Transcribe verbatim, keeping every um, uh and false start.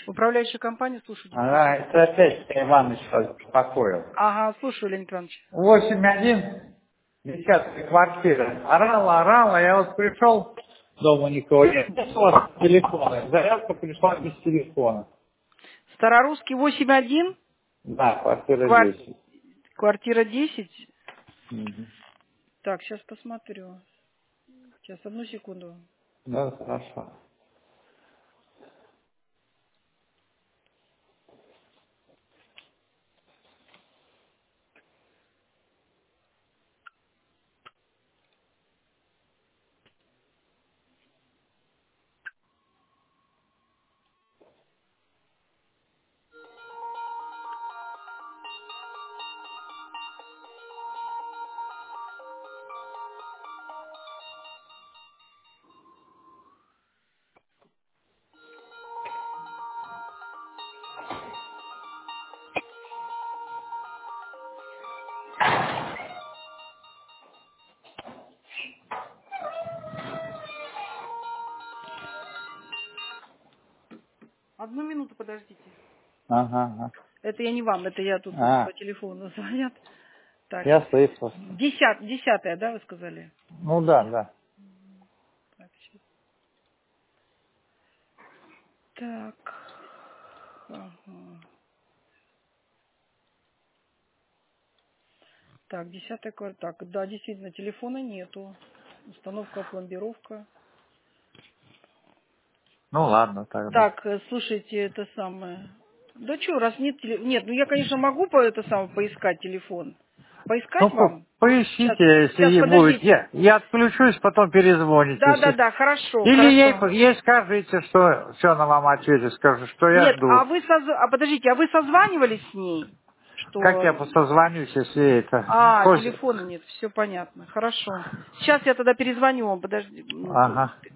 Управляющая компания, слушайте. Ага, это опять Иваныч беспокоил. Ага, слушаю, Леонид Иванович. восемь один, десятая квартира. Орал, орал, а я вот пришел, дома никого нет. Нет у вас телефона. Зарядка пришла без телефона. Старорусский восемь один, Да, квартира квар- десять. квартира десять. Мгм. Так, сейчас посмотрю. Сейчас, одну секунду. Да, хорошо. Одну минуту, подождите. Ага, ага. Это я не вам, это я тут А, по телефону звонят. Так, я слышу. десят, десятая, да, вы сказали? Ну да, да. Так, щас. Так. Ага. Так, десятая квартира. Так, да, действительно, телефона нету. Установка, пломбировка. Ну ладно тогда. Так, э, слушайте, это самое. Да что, раз нет телефона. Нет, ну я, конечно, могу по это самое поискать телефон. Ну, Поискать по- вам? Сейчас, поищите, сейчас, если будет. подождите. Я, я отключусь, потом перезвоните. Да, да, Если- да, хорошо, Или ей, хорошо. по- ей скажите, что все на вам ответе, скажу, что я Нет, а жду. вы соз... а подождите, а вы созванивались с ней? Как Что? я созвонюсь, если это... А, После- телефона нет, все понятно. Хорошо. Сейчас я тогда перезвоню вам, подожди минуту. Ага.